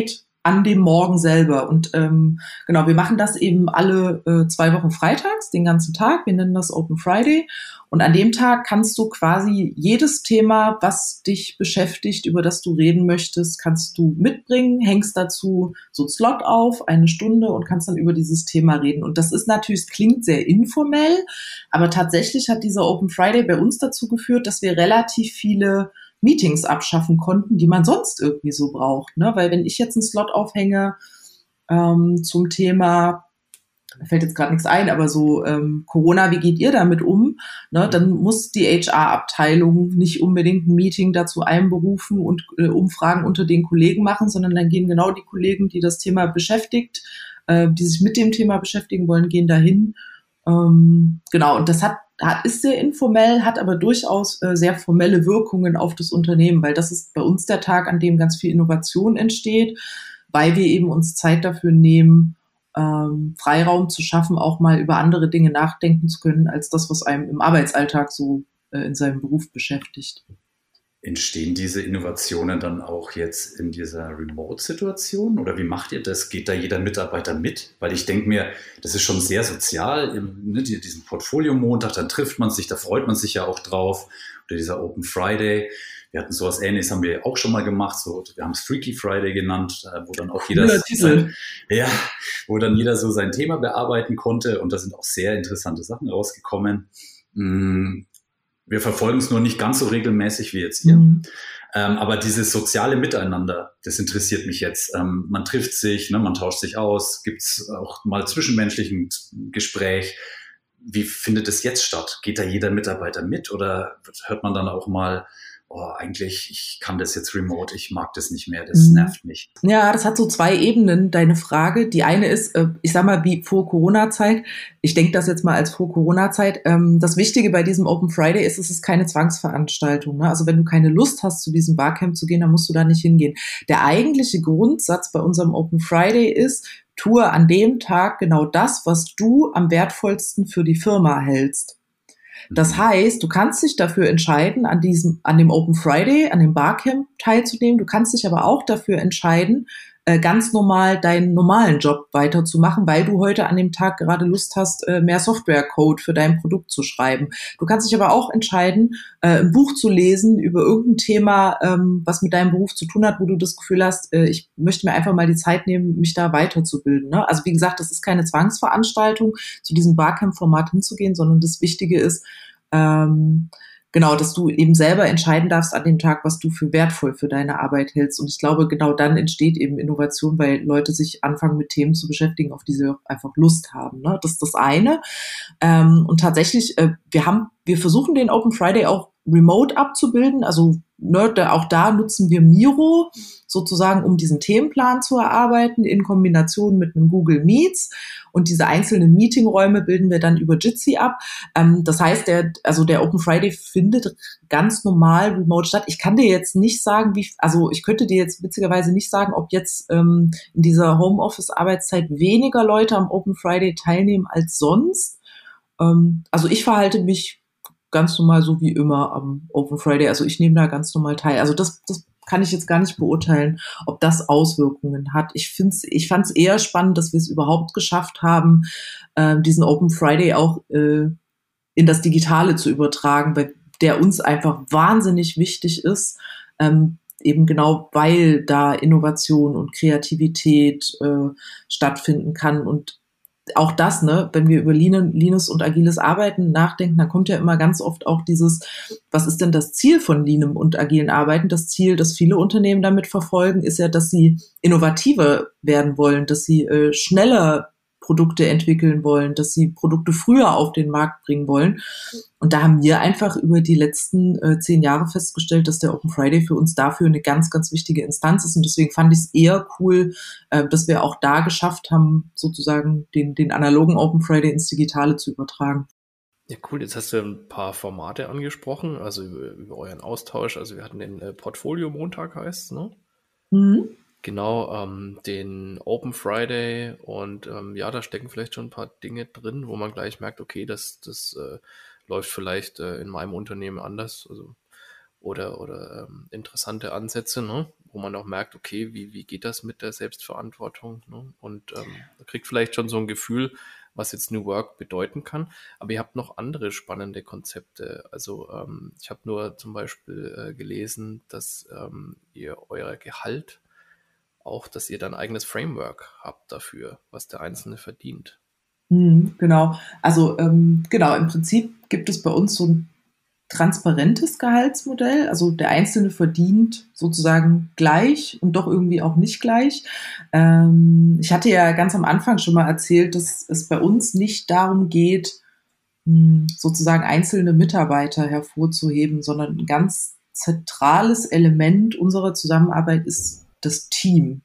an dem Morgen selber. Und ähm, genau, wir machen das eben alle äh, zwei Wochen freitags, den ganzen Tag. Wir nennen das Open Friday. Und an dem Tag kannst du quasi jedes Thema, was dich beschäftigt, über das du reden möchtest, kannst du mitbringen, hängst dazu so einen Slot auf, eine Stunde und kannst dann über dieses Thema reden. Und das ist natürlich, es klingt sehr informell, aber tatsächlich hat dieser Open Friday bei uns dazu geführt, dass wir relativ viele Meetings abschaffen konnten, die man sonst irgendwie so braucht. Ne? Weil wenn ich jetzt einen Slot aufhänge ähm, zum Thema, da fällt jetzt gerade nichts ein, aber so ähm, Corona, wie geht ihr damit um? Ne? Dann muss die H R-Abteilung nicht unbedingt ein Meeting dazu einberufen und äh, Umfragen unter den Kollegen machen, sondern dann gehen genau die Kollegen, die das Thema beschäftigt, äh, die sich mit dem Thema beschäftigen wollen, gehen dahin. Ähm, genau, und das hat Hat, ist sehr informell, hat aber durchaus äh, sehr formelle Wirkungen auf das Unternehmen, weil das ist bei uns der Tag, an dem ganz viel Innovation entsteht, weil wir eben uns Zeit dafür nehmen, ähm, Freiraum zu schaffen, auch mal über andere Dinge nachdenken zu können, als das, was einem im Arbeitsalltag so äh, in seinem Beruf beschäftigt.
Entstehen diese Innovationen dann auch jetzt in dieser Remote-Situation? Oder wie macht ihr das? Geht da jeder Mitarbeiter mit? Weil ich denke mir, das ist schon sehr sozial, ne, diesen Portfolio-Montag, dann trifft man sich, da freut man sich ja auch drauf. Oder dieser Open Friday. Wir hatten sowas Ähnliches, haben wir auch schon mal gemacht. So, wir haben es Freaky Friday genannt, wo dann auch jeder, sein, ja, wo dann jeder so sein Thema bearbeiten konnte. Und da sind auch sehr interessante Sachen rausgekommen. Mm. Wir verfolgen es nur nicht ganz so regelmäßig wie jetzt hier. Mhm. Ähm, aber dieses soziale Miteinander, das interessiert mich jetzt. Ähm, man trifft sich, ne, man tauscht sich aus, gibt es auch mal zwischenmenschlichen Gespräch. Wie findet es jetzt statt? Geht da jeder Mitarbeiter mit oder hört man dann auch mal, oh, eigentlich, ich kann das jetzt remote, ich mag das nicht mehr, das mhm. nervt mich.
Ja, das hat so zwei Ebenen, deine Frage. Die eine ist, ich sag mal, wie vor Corona-Zeit, ich denke das jetzt mal als vor Corona-Zeit, das Wichtige bei diesem Open Friday ist, es ist keine Zwangsveranstaltung. Also wenn du keine Lust hast, zu diesem Barcamp zu gehen, dann musst du da nicht hingehen. Der eigentliche Grundsatz bei unserem Open Friday ist, tue an dem Tag genau das, was du am wertvollsten für die Firma hältst. Das heißt, du kannst dich dafür entscheiden, an diesem, an dem Open Friday, an dem Barcamp teilzunehmen. Du kannst dich aber auch dafür entscheiden, ganz normal deinen normalen Job weiterzumachen, weil du heute an dem Tag gerade Lust hast, mehr Software-Code für dein Produkt zu schreiben. Du kannst dich aber auch entscheiden, ein Buch zu lesen über irgendein Thema, was mit deinem Beruf zu tun hat, wo du das Gefühl hast, ich möchte mir einfach mal die Zeit nehmen, mich da weiterzubilden. Also wie gesagt, das ist keine Zwangsveranstaltung, zu diesem Barcamp-Format hinzugehen, sondern das Wichtige ist, ähm, genau, dass du eben selber entscheiden darfst an dem Tag, was du für wertvoll für deine Arbeit hältst. Und ich glaube, genau dann entsteht eben Innovation, weil Leute sich anfangen mit Themen zu beschäftigen, auf die sie einfach Lust haben. Ne? Das ist das eine. Ähm, und tatsächlich, äh, wir haben, wir versuchen den Open Friday auch remote abzubilden. Also ne, da, auch da nutzen wir Miro sozusagen, um diesen Themenplan zu erarbeiten in Kombination mit einem Google Meets. Und diese einzelnen Meetingräume bilden wir dann über Jitsi ab. Ähm, das heißt, der, also der Open Friday findet ganz normal remote statt. Ich kann dir jetzt nicht sagen, wie, also ich könnte dir jetzt witzigerweise nicht sagen, ob jetzt ähm, in dieser Homeoffice-Arbeitszeit weniger Leute am Open Friday teilnehmen als sonst. Ähm, also ich verhalte mich ganz normal so wie immer am Open Friday. Also ich nehme da ganz normal teil. Also das, das kann ich jetzt gar nicht beurteilen, ob das Auswirkungen hat. Ich find's, ich fand es eher spannend, dass wir es überhaupt geschafft haben, äh, diesen Open Friday auch äh, in das Digitale zu übertragen, weil der uns einfach wahnsinnig wichtig ist, ähm, eben genau, weil da Innovation und Kreativität äh, stattfinden kann. Und auch das, ne, wenn wir über Lean, Leanes und agiles Arbeiten nachdenken, dann kommt ja immer ganz oft auch dieses, was ist denn das Ziel von Leanem und agilen Arbeiten? Das Ziel, das viele Unternehmen damit verfolgen, ist ja, dass sie innovativer werden wollen, dass sie äh, schneller Produkte entwickeln wollen, dass sie Produkte früher auf den Markt bringen wollen. Und da haben wir einfach über die letzten äh, zehn Jahre festgestellt, dass der Open Friday für uns dafür eine ganz, ganz wichtige Instanz ist. Und deswegen fand ich es eher cool, äh, dass wir auch da geschafft haben, sozusagen den, den analogen Open Friday ins Digitale zu übertragen.
Ja, cool. Jetzt hast du ein paar Formate angesprochen, also über, über euren Austausch. Also wir hatten den äh, Portfolio-Montag, heißt es, ne? Mhm. Genau, ähm, den Open Friday und ähm, ja, da stecken vielleicht schon ein paar Dinge drin, wo man gleich merkt, okay, das, das äh, läuft vielleicht äh, in meinem Unternehmen anders. Also oder, oder ähm, interessante Ansätze, ne? Wo man auch merkt, okay, wie, wie geht das mit der Selbstverantwortung? Ne? Und ähm, man kriegt vielleicht schon so ein Gefühl, was jetzt New Work bedeuten kann. Aber ihr habt noch andere spannende Konzepte. Also ähm, ich habe nur zum Beispiel äh, gelesen, dass ähm, ihr euer Gehalt auch, dass ihr dann ein eigenes Framework habt dafür, was der Einzelne verdient.
Hm, genau. Also ähm, genau, im Prinzip gibt es bei uns so ein transparentes Gehaltsmodell. Also der Einzelne verdient sozusagen gleich und doch irgendwie auch nicht gleich. Ähm, ich hatte ja ganz am Anfang schon mal erzählt, dass es bei uns nicht darum geht, sozusagen einzelne Mitarbeiter hervorzuheben, sondern ein ganz zentrales Element unserer Zusammenarbeit ist das Team.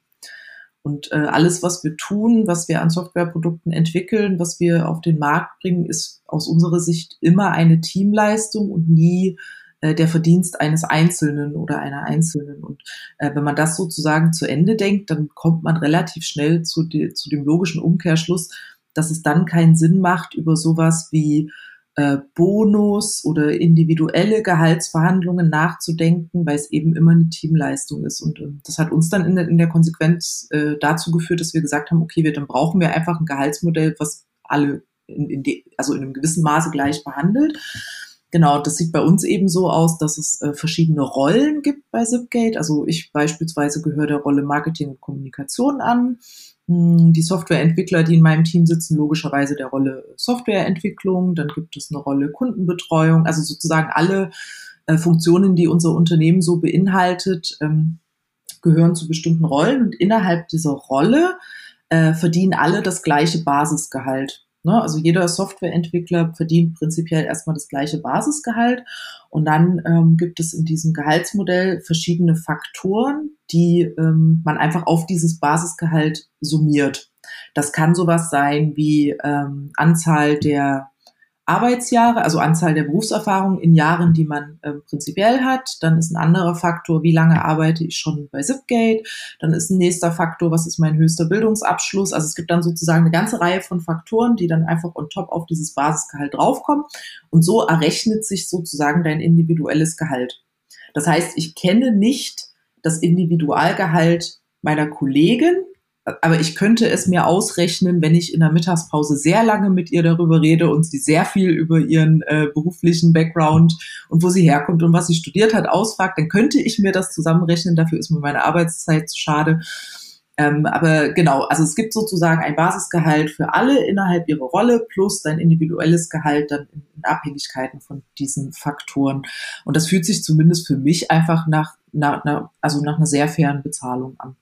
Und äh, alles, was wir tun, was wir an Softwareprodukten entwickeln, was wir auf den Markt bringen, ist aus unserer Sicht immer eine Teamleistung und nie äh, der Verdienst eines Einzelnen oder einer Einzelnen. Und äh, wenn man das sozusagen zu Ende denkt, dann kommt man relativ schnell zu, die, zu dem logischen Umkehrschluss, dass es dann keinen Sinn macht, über sowas wie äh, Bonus oder individuelle Gehaltsverhandlungen nachzudenken, weil es eben immer eine Teamleistung ist. Und äh, das hat uns dann in der, in der Konsequenz äh, dazu geführt, dass wir gesagt haben, okay, wir, dann brauchen wir einfach ein Gehaltsmodell, was alle in, in de, also in einem gewissen Maße gleich behandelt. Genau, das sieht bei uns eben so aus, dass es äh, verschiedene Rollen gibt bei Zipgate. Also ich beispielsweise gehöre der Rolle Marketing und Kommunikation an. Die Softwareentwickler, die in meinem Team sitzen, logischerweise der Rolle Softwareentwicklung. Dann gibt es eine Rolle Kundenbetreuung. Also sozusagen alle äh, Funktionen, die unser Unternehmen so beinhaltet, ähm, gehören zu bestimmten Rollen. Und innerhalb dieser Rolle äh, verdienen alle das gleiche Basisgehalt. Ne? Also jeder Softwareentwickler verdient prinzipiell erstmal das gleiche Basisgehalt. Und dann ähm, gibt es in diesem Gehaltsmodell verschiedene Faktoren, die ähm, man einfach auf dieses Basisgehalt summiert. Das kann sowas sein wie ähm, Anzahl der Arbeitsjahre, also Anzahl der Berufserfahrung in Jahren, die man ähm, prinzipiell hat. Dann ist ein anderer Faktor, wie lange arbeite ich schon bei Zipgate. Dann ist ein nächster Faktor, was ist mein höchster Bildungsabschluss. Also es gibt dann sozusagen eine ganze Reihe von Faktoren, die dann einfach on top auf dieses Basisgehalt draufkommen. Und so errechnet sich sozusagen dein individuelles Gehalt. Das heißt, ich kenne nicht das Individualgehalt meiner Kollegin, aber ich könnte es mir ausrechnen, wenn ich in der Mittagspause sehr lange mit ihr darüber rede und sie sehr viel über ihren äh, beruflichen Background und wo sie herkommt und was sie studiert hat ausfragt, dann könnte ich mir das zusammenrechnen. Dafür ist mir meine Arbeitszeit zu schade. Ähm, aber genau, also es gibt sozusagen ein Basisgehalt für alle innerhalb ihrer Rolle plus dein individuelles Gehalt dann in, in Abhängigkeiten von diesen Faktoren. Und das fühlt sich zumindest für mich einfach nach, nach, nach also nach einer sehr fairen Bezahlung an.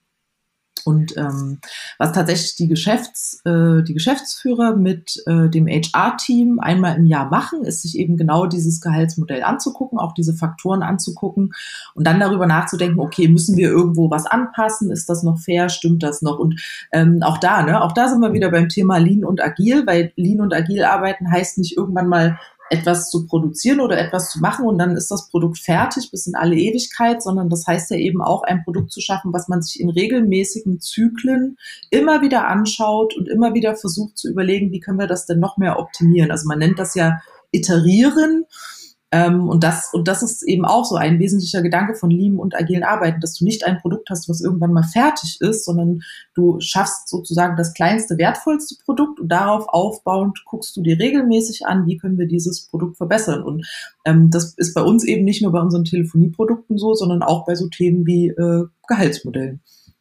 Und ähm, was tatsächlich die, Geschäfts-, äh, die Geschäftsführer mit äh, dem H R-Team einmal im Jahr machen, ist sich eben genau dieses Gehaltsmodell anzugucken, auch diese Faktoren anzugucken und dann darüber nachzudenken, okay, müssen wir irgendwo was anpassen? Ist das noch fair? Stimmt das noch? Und ähm, auch da, ne, auch da sind wir wieder beim Thema Lean und Agil, weil Lean und Agil arbeiten heißt nicht irgendwann mal etwas zu produzieren oder etwas zu machen und dann ist das Produkt fertig bis in alle Ewigkeit, sondern das heißt ja eben auch, ein Produkt zu schaffen, was man sich in regelmäßigen Zyklen immer wieder anschaut und immer wieder versucht zu überlegen, wie können wir das denn noch mehr optimieren. Also man nennt das ja Iterieren. Ähm, und das, und das ist eben auch so ein wesentlicher Gedanke von Lean und agilen Arbeiten, dass du nicht ein Produkt hast, was irgendwann mal fertig ist, sondern du schaffst sozusagen das kleinste, wertvollste Produkt und darauf aufbauend guckst du dir regelmäßig an, wie können wir dieses Produkt verbessern. Und ähm, das ist bei uns eben nicht nur bei unseren Telefonieprodukten so, sondern auch bei so Themen wie äh, Gehaltsmodellen.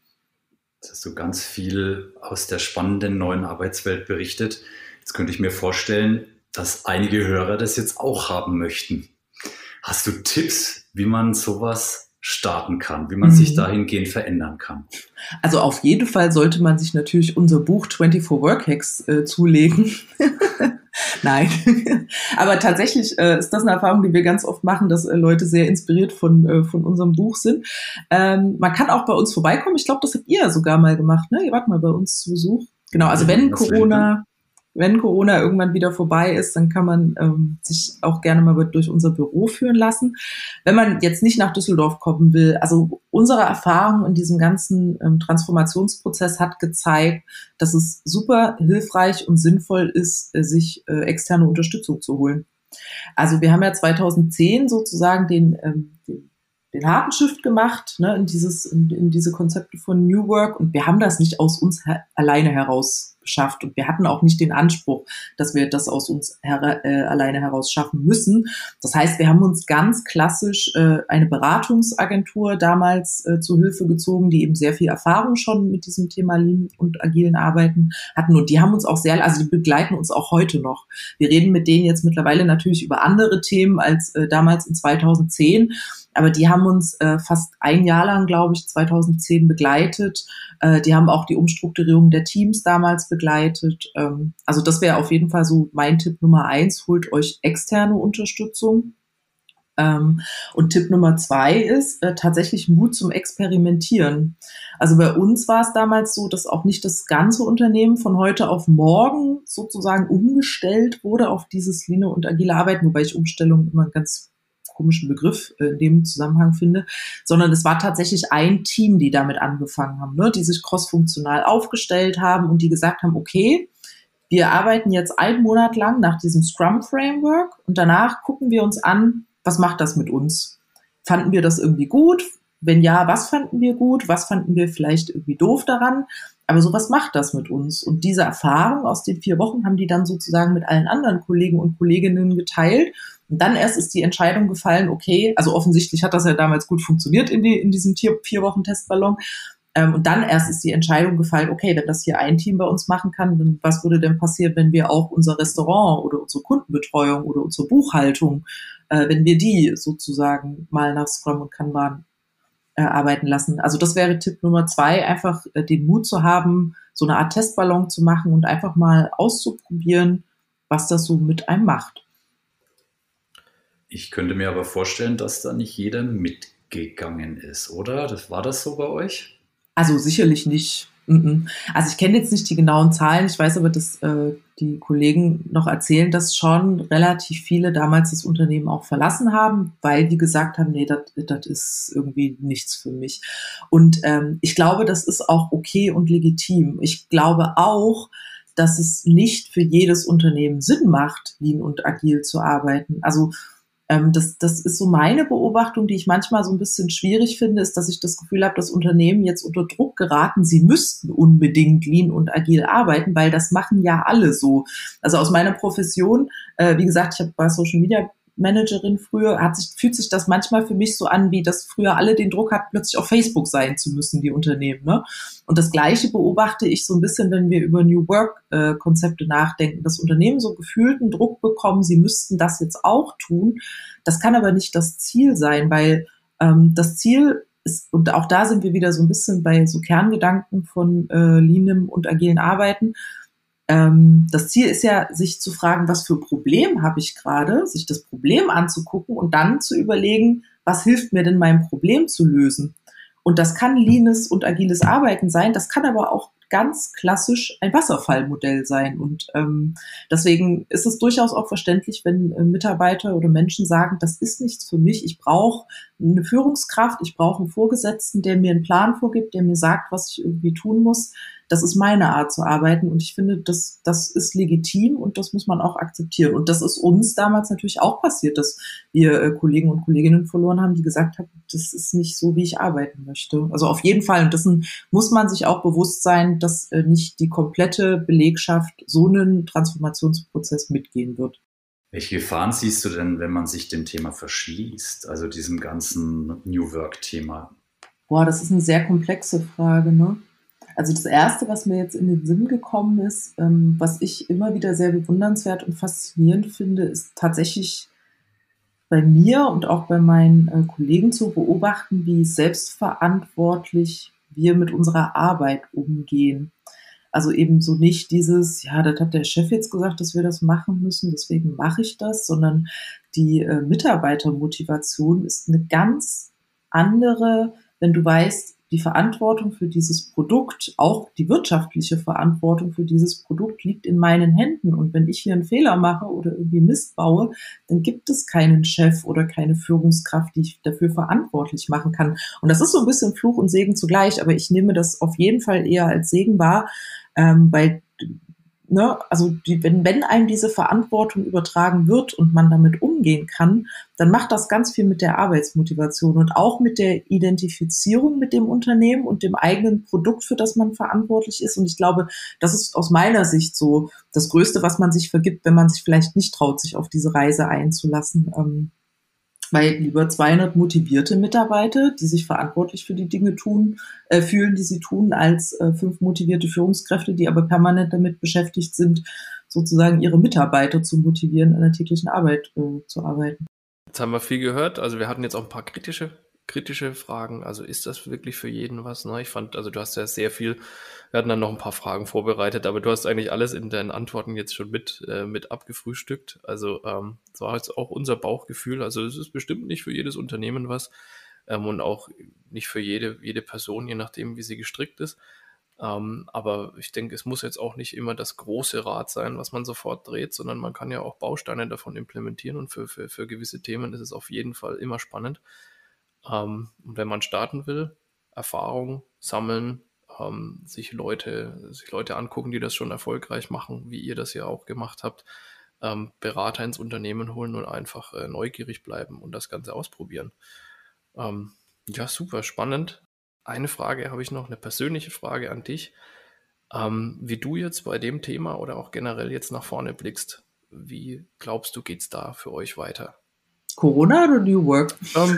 Jetzt hast du ganz viel aus der spannenden neuen Arbeitswelt berichtet. Jetzt könnte ich mir vorstellen, dass einige Hörer das jetzt auch haben möchten. Hast du Tipps, wie man sowas starten kann, wie man mhm. sich dahingehend verändern kann?
Also auf jeden Fall sollte man sich natürlich unser Buch vierundzwanzig Workhacks äh, zulegen. Nein, aber tatsächlich äh, ist das eine Erfahrung, die wir ganz oft machen, dass äh, Leute sehr inspiriert von äh, von unserem Buch sind. Ähm, man kann auch bei uns vorbeikommen. Ich glaube, das habt ihr ja sogar mal gemacht, ne? Ihr wart mal bei uns zu Besuch. Genau, also wenn ja, Corona... Wenn Corona irgendwann wieder vorbei ist, dann kann man ähm, sich auch gerne mal durch unser Büro führen lassen. Wenn man jetzt nicht nach Düsseldorf kommen will, also unsere Erfahrung in diesem ganzen ähm, Transformationsprozess hat gezeigt, dass es super hilfreich und sinnvoll ist, äh, sich äh, externe Unterstützung zu holen. Also wir haben ja zweitausendzehn sozusagen den, ähm, den, den harten Shift gemacht, ne, in dieses, in, in diese Konzepte von New Work, und wir haben das nicht aus uns her- alleine heraus geschafft, und wir hatten auch nicht den Anspruch, dass wir das aus uns her- äh, alleine heraus schaffen müssen. Das heißt, wir haben uns ganz klassisch äh, eine Beratungsagentur damals äh, zu Hilfe gezogen, die eben sehr viel Erfahrung schon mit diesem Thema Lean und agilen Arbeiten hatten, und die haben uns auch sehr, also die begleiten uns auch heute noch. Wir reden mit denen jetzt mittlerweile natürlich über andere Themen als äh, damals in zweitausendzehn, aber die haben uns äh, fast ein Jahr lang, glaube ich, zweitausendzehn begleitet. Äh, die haben auch die Umstrukturierung der Teams damals begleitet. Ähm, also das wäre auf jeden Fall so mein Tipp Nummer eins: Holt euch externe Unterstützung. Ähm, und Tipp Nummer zwei ist äh, tatsächlich Mut zum Experimentieren. Also bei uns war es damals so, dass auch nicht das ganze Unternehmen von heute auf morgen sozusagen umgestellt wurde auf dieses Lean und agile Arbeiten, wobei ich Umstellung immer ein ganz komischen Begriff in dem Zusammenhang finde, sondern es war tatsächlich ein Team, die damit angefangen haben, ne, die sich crossfunktional aufgestellt haben und die gesagt haben, okay, wir arbeiten jetzt einen Monat lang nach diesem Scrum-Framework und danach gucken wir uns an, was macht das mit uns? Fanden wir das irgendwie gut? Wenn ja, was fanden wir gut? Was fanden wir vielleicht irgendwie doof daran? Aber so, was macht das mit uns? Und diese Erfahrung aus den vier Wochen haben die dann sozusagen mit allen anderen Kollegen und Kolleginnen geteilt. Und dann erst ist die Entscheidung gefallen, okay, also offensichtlich hat das ja damals gut funktioniert in, die, in diesem vier, vier Wochen Testballon. Ähm, und dann erst ist die Entscheidung gefallen, okay, wenn das hier ein Team bei uns machen kann, dann was würde denn passieren, wenn wir auch unser Restaurant oder unsere Kundenbetreuung oder unsere Buchhaltung, äh, wenn wir die sozusagen mal nach Scrum und Kanban äh, arbeiten lassen. Also das wäre Tipp Nummer zwei, einfach äh, den Mut zu haben, so eine Art Testballon zu machen und einfach mal auszuprobieren, was das so mit einem macht.
Ich könnte mir aber vorstellen, dass da nicht jeder mitgegangen ist, oder? Das, war das so bei euch?
Also sicherlich nicht. Also ich kenne jetzt nicht die genauen Zahlen. Ich weiß aber, dass äh, die Kollegen noch erzählen, dass schon relativ viele damals das Unternehmen auch verlassen haben, weil die gesagt haben, nee, das ist irgendwie nichts für mich. Und ähm, ich glaube, das ist auch okay und legitim. Ich glaube auch, dass es nicht für jedes Unternehmen Sinn macht, lean und agil zu arbeiten. Also Das, das ist so meine Beobachtung, die ich manchmal so ein bisschen schwierig finde, ist, dass ich das Gefühl habe, dass Unternehmen jetzt unter Druck geraten, sie müssten unbedingt lean und agil arbeiten, weil das machen ja alle so. Also aus meiner Profession, äh, wie gesagt, ich war Social Media Managerin früher, hat sich, fühlt sich das manchmal für mich so an, wie dass früher alle den Druck hatten, plötzlich auf Facebook sein zu müssen, die Unternehmen. Ne? Und das Gleiche beobachte ich so ein bisschen, wenn wir über New Work-Konzepte äh, nachdenken, dass Unternehmen so gefühlten Druck bekommen, sie müssten das jetzt auch tun. Das kann aber nicht das Ziel sein, weil ähm, das Ziel ist, und auch da sind wir wieder so ein bisschen bei so Kerngedanken von äh, Leanem und agilen Arbeiten. Das Ziel ist ja, sich zu fragen, was für ein Problem habe ich gerade, sich das Problem anzugucken und dann zu überlegen, was hilft mir denn, mein Problem zu lösen. Und das kann leanes und agiles Arbeiten sein, das kann aber auch ganz klassisch ein Wasserfallmodell sein. Und ähm, deswegen ist es durchaus auch verständlich, wenn äh, Mitarbeiter oder Menschen sagen, das ist nichts für mich, ich brauche eine Führungskraft, ich brauche einen Vorgesetzten, der mir einen Plan vorgibt, der mir sagt, was ich irgendwie tun muss. Das ist meine Art zu arbeiten und ich finde, das, das ist legitim und das muss man auch akzeptieren. Und das ist uns damals natürlich auch passiert, dass wir äh, Kollegen und Kolleginnen verloren haben, die gesagt haben, das ist nicht so, wie ich arbeiten möchte. Also auf jeden Fall. Und dessen muss man sich auch bewusst sein, dass äh, nicht die komplette Belegschaft so einen Transformationsprozess mitgehen wird.
Welche Gefahren siehst du denn, wenn man sich dem Thema verschließt, also diesem ganzen New Work-Thema?
Boah, das ist eine sehr komplexe Frage, ne? Also das Erste, was mir jetzt in den Sinn gekommen ist, ähm, was ich immer wieder sehr bewundernswert und faszinierend finde, ist tatsächlich bei mir und auch bei meinen äh, Kollegen zu beobachten, wie selbstverantwortlich wir mit unserer Arbeit umgehen. Also eben so nicht dieses, ja, das hat der Chef jetzt gesagt, dass wir das machen müssen, deswegen mache ich das, sondern die äh, Mitarbeitermotivation ist eine ganz andere, wenn du weißt, die Verantwortung für dieses Produkt, auch die wirtschaftliche Verantwortung für dieses Produkt liegt in meinen Händen. Und wenn ich hier einen Fehler mache oder irgendwie Mist baue, dann gibt es keinen Chef oder keine Führungskraft, die ich dafür verantwortlich machen kann. Und das ist so ein bisschen Fluch und Segen zugleich, aber ich nehme das auf jeden Fall eher als Segen wahr, ähm, weil ne, also die, wenn, wenn einem diese Verantwortung übertragen wird und man damit umgehen kann, dann macht das ganz viel mit der Arbeitsmotivation und auch mit der Identifizierung mit dem Unternehmen und dem eigenen Produkt, für das man verantwortlich ist. Und ich glaube, das ist aus meiner Sicht so das Größte, was man sich vergibt, wenn man sich vielleicht nicht traut, sich auf diese Reise einzulassen. Ähm, weil lieber zweihundert motivierte Mitarbeiter, die sich verantwortlich für die Dinge tun, äh, fühlen, die sie tun, als äh, fünf motivierte Führungskräfte, die aber permanent damit beschäftigt sind, sozusagen ihre Mitarbeiter zu motivieren, an der täglichen Arbeit äh, zu arbeiten.
Jetzt haben wir viel gehört. Also wir hatten jetzt auch ein paar kritische, kritische Fragen. Also ist das wirklich für jeden was? Ne? Ich fand, also du hast ja sehr viel, wir hatten dann noch ein paar Fragen vorbereitet, aber du hast eigentlich alles in deinen Antworten jetzt schon mit, äh, mit abgefrühstückt. Also ähm, das war jetzt auch unser Bauchgefühl. Also es ist bestimmt nicht für jedes Unternehmen was ähm, und auch nicht für jede, jede Person, je nachdem, wie sie gestrickt ist. Ähm, aber ich denke, es muss jetzt auch nicht immer das große Rad sein, was man sofort dreht, sondern man kann ja auch Bausteine davon implementieren und für, für, für gewisse Themen ist es auf jeden Fall immer spannend. Ähm, und wenn man starten will, Erfahrung sammeln, ähm, sich Leute, sich Leute angucken, die das schon erfolgreich machen, wie ihr das ja auch gemacht habt, ähm, Berater ins Unternehmen holen und einfach äh, neugierig bleiben und das Ganze ausprobieren. Ähm, ja, super spannend. Eine Frage habe ich noch, eine persönliche Frage an dich. Ähm, wie du jetzt bei dem Thema oder auch generell jetzt nach vorne blickst, wie glaubst du, geht's da für euch weiter?
Corona oder New Work?
Um,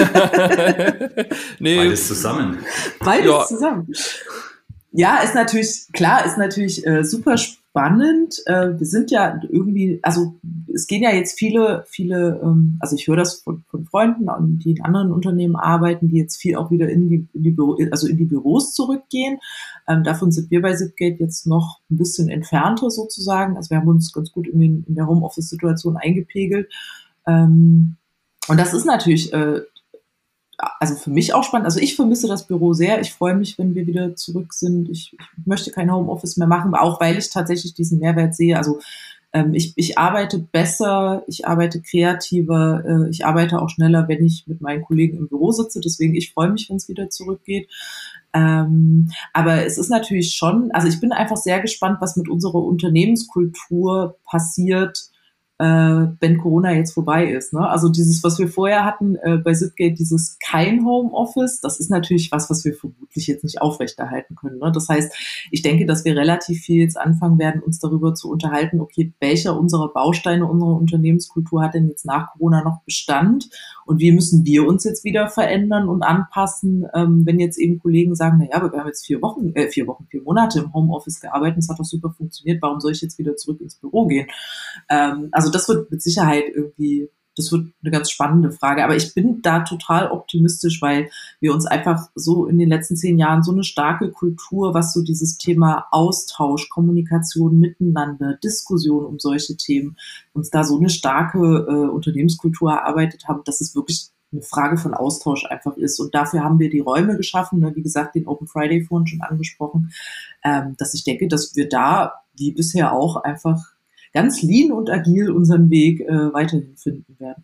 nee. Beides zusammen.
Beides ja. zusammen. Ja, ist natürlich, klar, ist natürlich äh, super spannend. Äh, wir sind ja irgendwie, also es gehen ja jetzt viele, viele, ähm, also ich höre das von, von Freunden, die in anderen Unternehmen arbeiten, die jetzt viel auch wieder in die, in die Büro, also in die Büros zurückgehen. Ähm, davon sind wir bei Zipgate jetzt noch ein bisschen entfernter sozusagen. Also wir haben uns ganz gut in, den, in der Homeoffice-Situation eingepegelt. Ähm, und das ist natürlich, äh, also für mich auch spannend. Also ich vermisse das Büro sehr. Ich freue mich, wenn wir wieder zurück sind. Ich, ich möchte kein Homeoffice mehr machen, auch weil ich tatsächlich diesen Mehrwert sehe. Also ähm, ich, ich arbeite besser, ich arbeite kreativer, äh, ich arbeite auch schneller, wenn ich mit meinen Kollegen im Büro sitze. Deswegen, ich freue mich, wenn es wieder zurückgeht. Ähm, aber es ist natürlich schon, also ich bin einfach sehr gespannt, was mit unserer Unternehmenskultur passiert, äh, wenn Corona jetzt vorbei ist. Ne? Also dieses, was wir vorher hatten äh, bei Zipgate, dieses kein Homeoffice, das ist natürlich was, was wir vermutlich jetzt nicht aufrechterhalten können. Ne? Das heißt, ich denke, dass wir relativ viel jetzt anfangen werden, uns darüber zu unterhalten, okay, welcher unserer Bausteine unserer Unternehmenskultur hat denn jetzt nach Corona noch Bestand und wie müssen wir uns jetzt wieder verändern und anpassen, ähm, wenn jetzt eben Kollegen sagen, na ja, aber wir haben jetzt vier Wochen, äh, vier Wochen, vier Monate im Homeoffice gearbeitet, das hat doch super funktioniert, warum soll ich jetzt wieder zurück ins Büro gehen? Ähm, also das wird mit Sicherheit irgendwie, das wird eine ganz spannende Frage. Aber ich bin da total optimistisch, weil wir uns einfach so in den letzten zehn Jahren so eine starke Kultur, was so dieses Thema Austausch, Kommunikation miteinander, Diskussion um solche Themen, uns da so eine starke äh, Unternehmenskultur erarbeitet haben, dass es wirklich eine Frage von Austausch einfach ist. Und dafür haben wir die Räume geschaffen, ne? Wie gesagt, den Open Friday vorhin schon angesprochen, ähm, dass ich denke, dass wir da, wie bisher auch, einfach ganz lean und agil unseren Weg äh, weiterhin finden werden.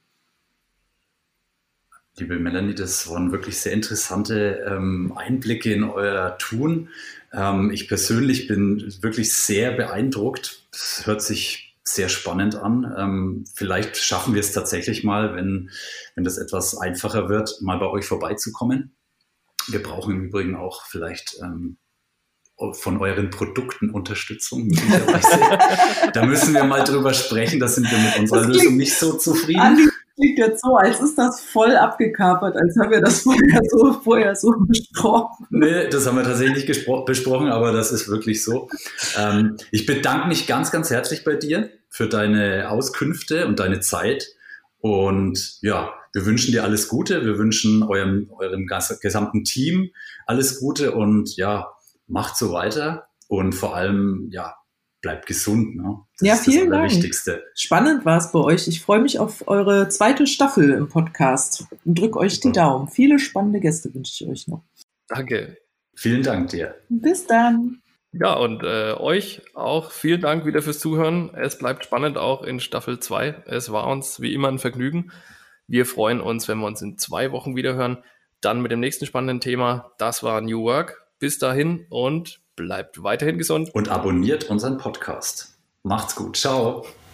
Liebe Melanie, das waren wirklich sehr interessante ähm, Einblicke in euer Tun. Ähm, ich persönlich bin wirklich sehr beeindruckt. Das hört sich sehr spannend an. Ähm, vielleicht schaffen wir es tatsächlich mal, wenn, wenn das etwas einfacher wird, mal bei euch vorbeizukommen. Wir brauchen im Übrigen auch vielleicht ähm, von euren Produkten Unterstützung möglicherweise. Da müssen wir mal drüber sprechen, da sind wir mit unserer klingt, Lösung nicht so zufrieden.
Andi, klingt jetzt so, als ist das voll abgekapert, als haben wir das vorher so, vorher so besprochen.
Nee, das haben wir tatsächlich gespro- besprochen, aber das ist wirklich so. Ähm, ich bedanke mich ganz, ganz herzlich bei dir für deine Auskünfte und deine Zeit und ja, wir wünschen dir alles Gute, wir wünschen eurem, eurem gesamten Team alles Gute und ja, macht so weiter und vor allem, ja, bleibt gesund. Ne? Das
ja,
ist
vielen
das
Dank. Spannend war es bei euch. Ich freue mich auf eure zweite Staffel im Podcast und drücke euch die Daumen. Viele spannende Gäste wünsche ich euch noch.
Danke.
Vielen Dank dir.
Bis dann.
Ja, und äh, euch auch vielen Dank wieder fürs Zuhören. Es bleibt spannend auch in Staffel zwei. Es war uns wie immer ein Vergnügen. Wir freuen uns, wenn wir uns in zwei Wochen wieder hören. Dann mit dem nächsten spannenden Thema. Das war New Work. Bis dahin und bleibt weiterhin gesund.
Und abonniert unseren Podcast. Macht's gut. Ciao.